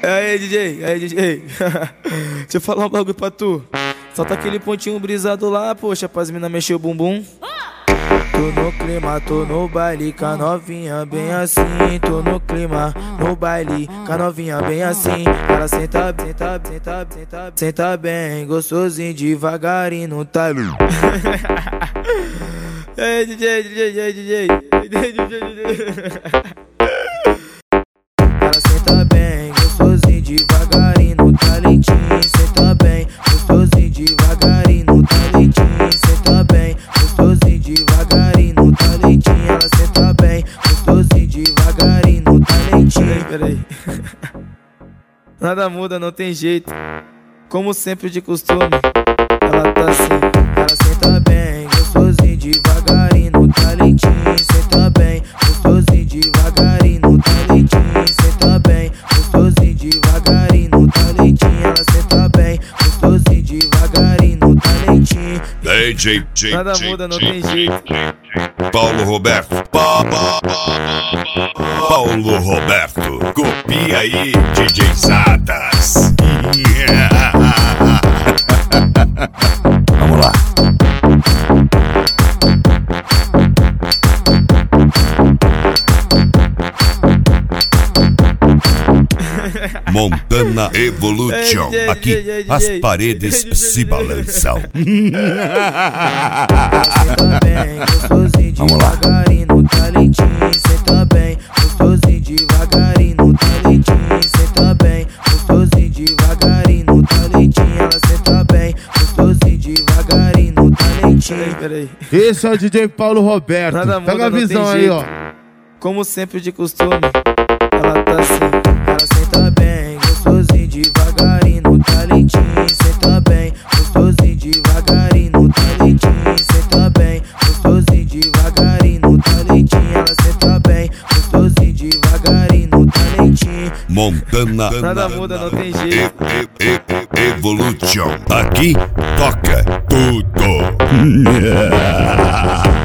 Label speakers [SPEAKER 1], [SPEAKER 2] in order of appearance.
[SPEAKER 1] Aí, DJ, aí, DJ. Deixa eu falar um bagulho pra tu. Solta aquele pontinho brisado lá, poxa, pras mina mexer o bumbum. Tô no clima, tô no baile, com a novinha bem assim. Tô no clima, no baile, com a novinha bem assim. Ela senta, senta, senta, senta, senta bem, gostosinho, devagarinho, no talho. Ei, DJ, DJ, DJ, DJ, DJ, DJ. Ela senta bem, gostosinho, devagarinho, no talentinho. Senta bem, gostosinho, devagarinho, no talentinho. Senta bem, gostosinho, devagarinho, no talentinho. Ela senta bem, gostosinho, devagarinho, no talentinho. Peraí. Nada muda, não tem jeito. Como sempre de costume, ela tá assim. Ela senta bem, gostosinho, devagarinho, no talentinho. Senta bem, gostosinho, devagarinho, no talentinho. Senta bem, gostosinho, devagarinho, no talentinho. Ela senta bem, gostosinho, devagarinho, no talentinho.
[SPEAKER 2] Nada muda, não tem jeito. Paulo Roberto. Paulo Roberto. Copia aí, DJ Satas. Vamos lá. Montana Evolution. Aqui as paredes se balançam. Vamos lá.
[SPEAKER 1] No talentinho, senta bem, gostosinho, devagarinho, no talentinho. Senta bem, gostosinho, devagarinho, no talentinho. Ela senta bem, gostosinho, devagarinho, no talentinho. Peraí.
[SPEAKER 3] Esse é o DJ Paulo Roberto.
[SPEAKER 1] Nada muda,
[SPEAKER 3] pega a visão aí, ó.
[SPEAKER 1] Como sempre de costume, ela tá assim. Ela senta bem, gostosinho, devagarinho, no talentinho. Senta bem, gostosinho, devagarinho, no talentinho. Senta bem, gostosinho, devagarinho, no talentinho. Ela senta bem, gostosinho, devagarinho, no talentinho.
[SPEAKER 2] Montana.
[SPEAKER 1] Nada muda, não tem jeito.
[SPEAKER 2] Evolution. Aqui toca tudo.